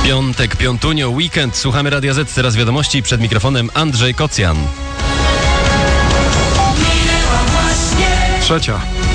Piątek, piątunio, weekend. Słuchamy Radia Z, teraz wiadomości, przed mikrofonem Andrzej Kocjan. 3.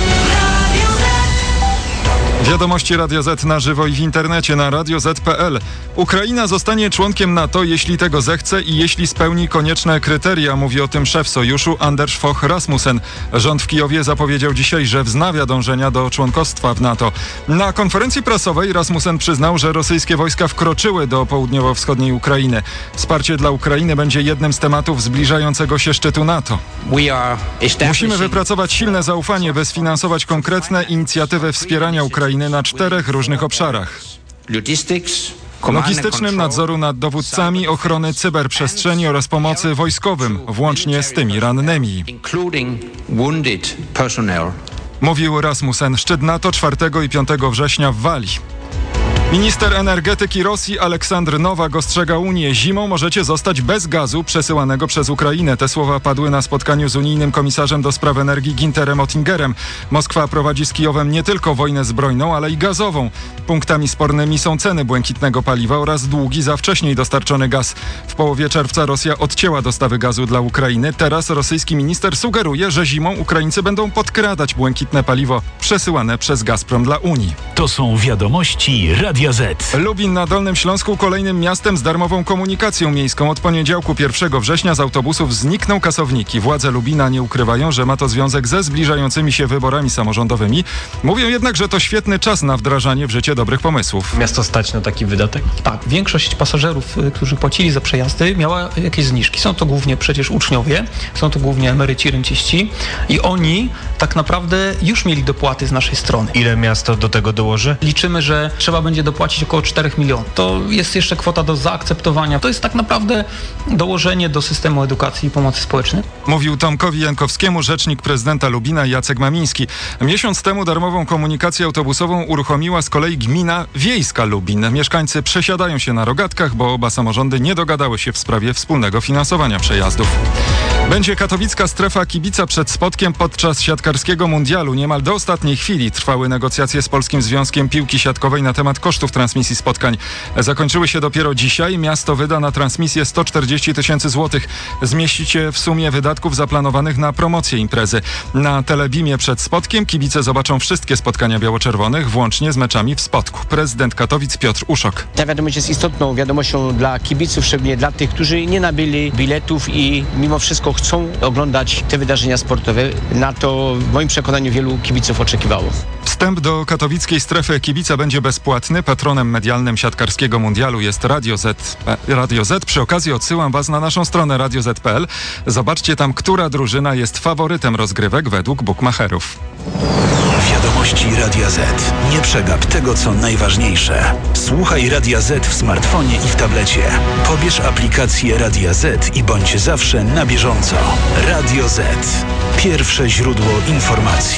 Wiadomości Radia Z na żywo i w internecie na radioz.pl. Ukraina zostanie członkiem NATO, jeśli tego zechce i jeśli spełni konieczne kryteria, mówi o tym szef sojuszu Anders Fogh Rasmussen. Rząd w Kijowie zapowiedział dzisiaj, że wznawia dążenia do członkostwa w NATO. Na konferencji prasowej Rasmussen przyznał, że rosyjskie wojska wkroczyły do południowo-wschodniej Ukrainy. Wsparcie dla Ukrainy będzie jednym z tematów zbliżającego się szczytu NATO. Musimy wypracować silne zaufanie, by sfinansować konkretne inicjatywy wspierania Ukrainy na 4 różnych obszarach: logistycznym, nadzoru nad dowódcami, ochrony cyberprzestrzeni oraz pomocy wojskowym, włącznie z tymi rannymi. Mówił Rasmussen. Szczyt NATO 4 i 5 września w Walii. Minister energetyki Rosji Aleksandr Nowak ostrzega Unię. Zimą możecie zostać bez gazu przesyłanego przez Ukrainę. Te słowa padły na spotkaniu z unijnym komisarzem do spraw energii Günterem Oettingerem. Moskwa prowadzi z Kijowem nie tylko wojnę zbrojną, ale i gazową. Punktami spornymi są ceny błękitnego paliwa oraz długi za wcześniej dostarczony gaz. W połowie czerwca Rosja odcięła dostawy gazu dla Ukrainy. Teraz rosyjski minister sugeruje, że zimą Ukraińcy będą podkradać błękitne paliwo przesyłane przez Gazprom dla Unii. To są wiadomości Radia Z. Lubin na Dolnym Śląsku kolejnym miastem z darmową komunikacją miejską. Od poniedziałku 1 września z autobusów znikną kasowniki. Władze Lubina nie ukrywają, że ma to związek ze zbliżającymi się wyborami samorządowymi. Mówią jednak, że to świetny czas na wdrażanie w życie dobrych pomysłów. Miasto stać na taki wydatek? Tak, większość pasażerów, którzy płacili za przejazdy, miała jakieś zniżki. Są to głównie przecież uczniowie, są to głównie emeryci, renciści i oni tak naprawdę już mieli dopłaty z naszej strony. Ile miasto do tego dołoży? Liczymy, że trzeba będzie dopłacić około 4 milionów. To jest jeszcze kwota do zaakceptowania. To jest tak naprawdę dołożenie do systemu edukacji i pomocy społecznej. Mówił Tomkowi Jankowskiemu rzecznik prezydenta Lubina Jacek Mamiński. Miesiąc temu darmową komunikację autobusową uruchomiła z kolei gmina wiejska Lubin. Mieszkańcy przesiadają się na rogatkach, bo oba samorządy nie dogadały się w sprawie wspólnego finansowania przejazdów. Będzie katowicka strefa kibica przed Spodkiem podczas siatkarskiego mundialu. Niemal do ostatniej chwili trwały negocjacje z Polskim Związkiem Piłki Siatkowej na temat kosztów transmisji spotkań. Zakończyły się dopiero dzisiaj. Miasto wyda na transmisję 140 000 złotych. Zmieścicie w sumie wydatków zaplanowanych na promocję imprezy. Na Telebimie przed Spodkiem kibice zobaczą wszystkie spotkania biało-czerwonych, włącznie z meczami w Spodku. Prezydent Katowic Piotr Uszok. Ta wiadomość jest istotną wiadomością dla kibiców, szczególnie dla tych, którzy nie nabyli biletów i mimo wszystko chcą oglądać te wydarzenia sportowe. Na to w moim przekonaniu wielu kibiców oczekiwało. Wstęp do katowickiej strefy kibica będzie bezpłatny. Patronem medialnym siatkarskiego mundialu jest Radio Z. Przy okazji odsyłam Was na naszą stronę radioz.pl. Zobaczcie tam, która drużyna jest faworytem rozgrywek według bukmacherów. Wiadomości Radia Z. Nie przegap tego, co najważniejsze. Słuchaj Radia Z w smartfonie i w tablecie. Pobierz aplikację Radia Z i bądź zawsze na bieżąco. Radio Z. Pierwsze źródło informacji.